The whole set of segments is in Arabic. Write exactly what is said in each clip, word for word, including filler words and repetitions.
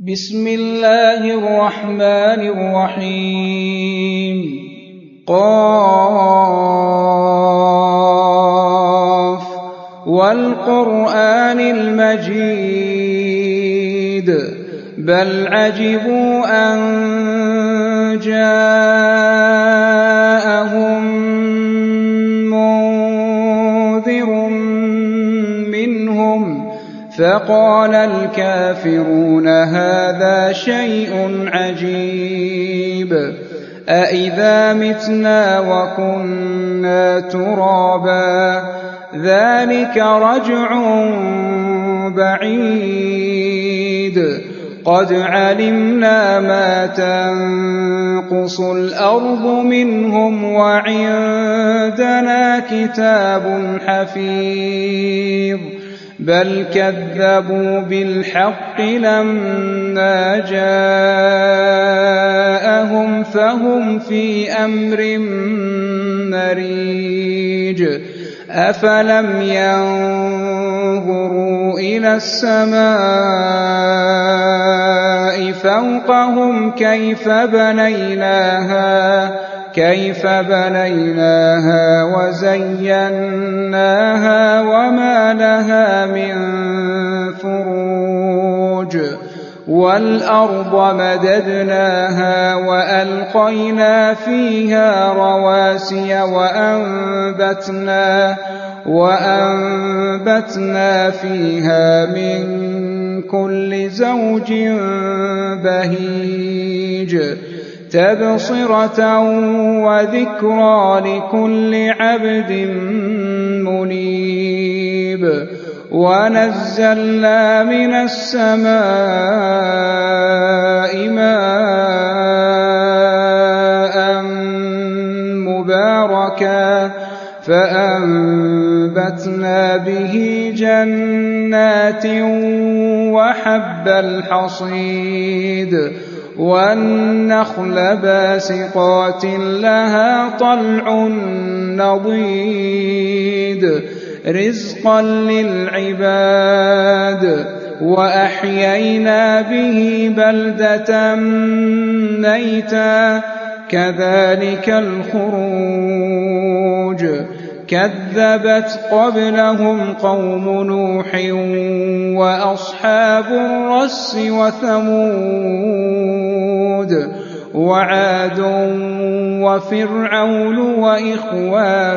بسم الله الرحمن الرحيم قاف والقرآن المجيد بل عجبوا أن جاءهم منذر منهم فقال الكافرون هذا شيء عجيب أإذا متنا وكنا ترابا ذلك رجع بعيد قد علمنا ما تنقص الأرض منهم وعندنا كتاب حفيظ بل كذبوا بالحق لما جاءهم فهم في أمر مريج أفلم ينظروا إلى السماء فوقهم كيف بنيناها كيف بنيناها وزيناها وما لها من فروج والأرض مددناها وألقينا فيها رواسي وأنبتنا وأنبتنا فيها من كل زوج بهيج تبصرة وذكرى لكل عبد منيب ونزلنا من السماء ماء مباركا فأنبتنا به جنات وحب الحصيد والنخل باسقات لها طلع نضيد رزقا للعباد وأحيينا به بلدة ميتا كذلك الخروج كذبت قبلهم قوم نوح وأصحاب الرس وثمود وعاد وفرعون وإخوان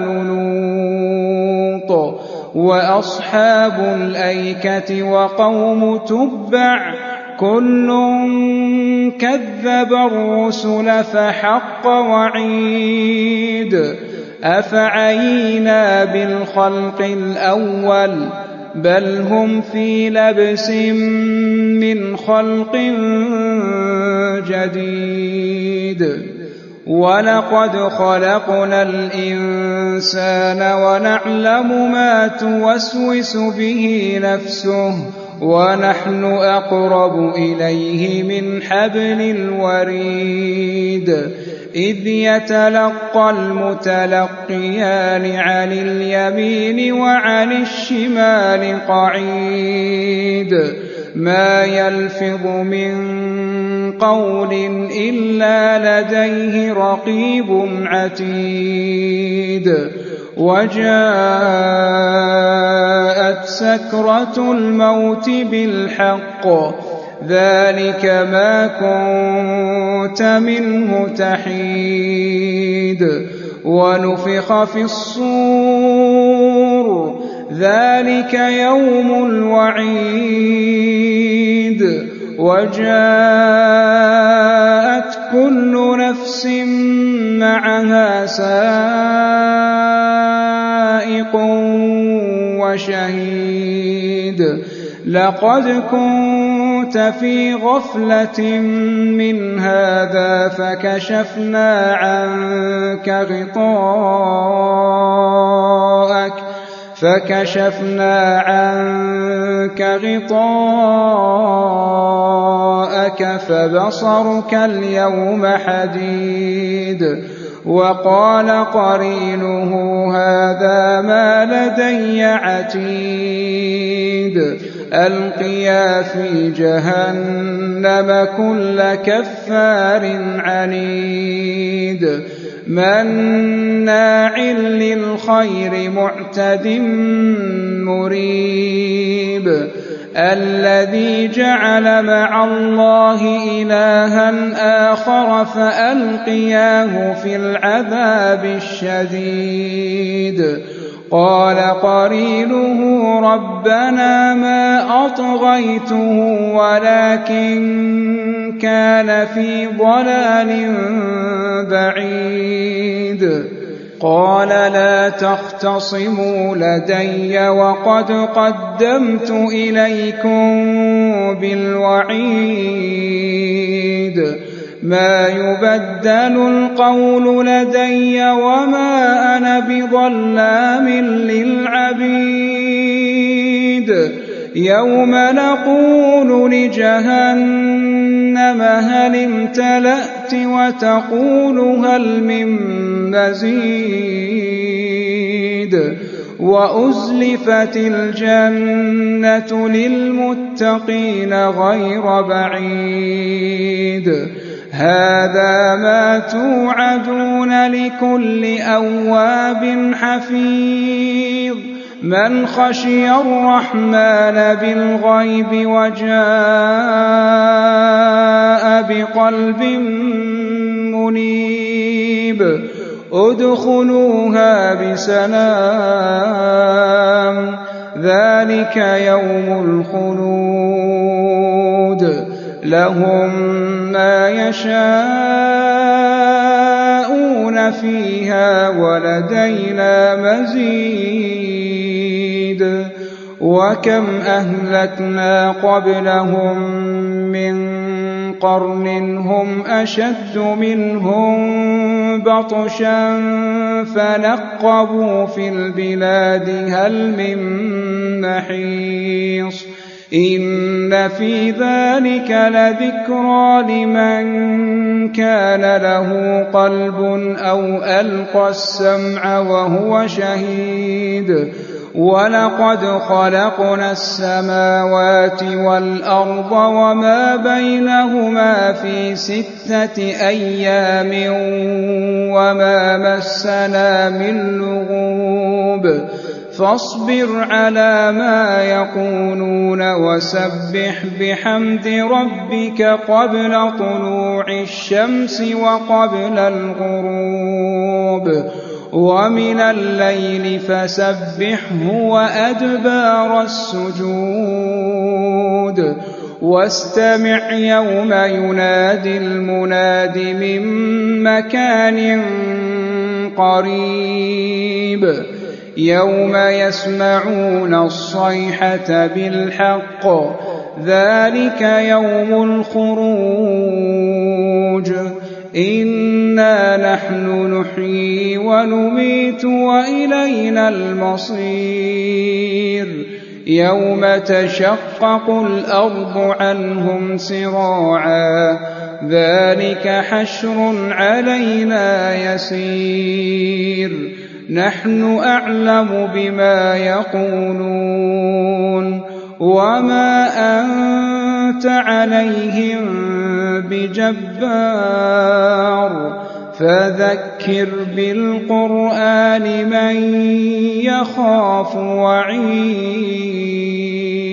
لوط وأصحاب الأيكة وقوم تبع كل كذب الرسل فحق وعيد أفعينا بالخلق الأول بل هم في لبس من خلق جديد ولقد خلقنا الإنسان ونعلم ما توسوس به نفسه ونحن أقرب إليه من حبل الوريد إذ يتلقى المتلقيان عن اليمين وعن الشمال قعيد ما يلفظ من قول إلا لديه رقيب عتيد وجاءت سكرة الموت بالحق ذلك ما كنت منه تحيد ونفخ في الصور ذلك يوم الوعيد وجاءت كل نفس معها سائق وشهيد لقد كنت في غفلة من هذا فكشفنا عنك غطاءك فكشفنا عنك غطاءك فبصرك اليوم حديد وقال قرينه هذا ما لدي عتيد ألقيا في جهنم كل كفار عنيد مناع للخير معتد مريب الذي جعل مع الله إلها آخر فألقياه في العذاب الشديد قال قرينه ربنا ما أطغيته ولكن كان في ضلال بعيد قال لا تختصموا لدي وقد قدمت إليكم بالوعيد ما يبدل القول لدي وما أنا بظلام للعبيد يوم نقول لجهنم هل امتلأت وتقول هل من مزيد وأزلفت الجنة للمتقين غير بعيد هذا ما توعدون لكل أواب حفيظ من خشي الرحمن بالغيب وجاء بقلب منيب ادخلوها بسلام ذلك يوم الخلود لهم ما يشاءون فيها ولدينا مزيد وكم أهلكنا قبلهم من قرن هم أشد منهم بطشا فنقبوا في البلاد هل من محيص إن في ذلك لذكرى لمن كان له قلب أو ألقى السمع وهو شهيد ولقد خلقنا السماوات والأرض وما بينهما في ستة أيام وما مسنا من لغوب فاصبر على ما يقولون وسبح بحمد ربك قبل طلوع الشمس وقبل الغروب ومن الليل فسبحه وأدبار السجود واستمع يوم ينادي المناد من مكان قريب يوم يسمعون الصيحة بالحق ذلك يوم الخروج إنا نحن نحيي ونميت وإلينا المصير يوم تشقق الأرض عنهم سراعا ذلك حشر علينا يسير نحن أعلم بما يقولون وما أنت عليهم بجبار فذكر بالقرآن من يخاف وعيد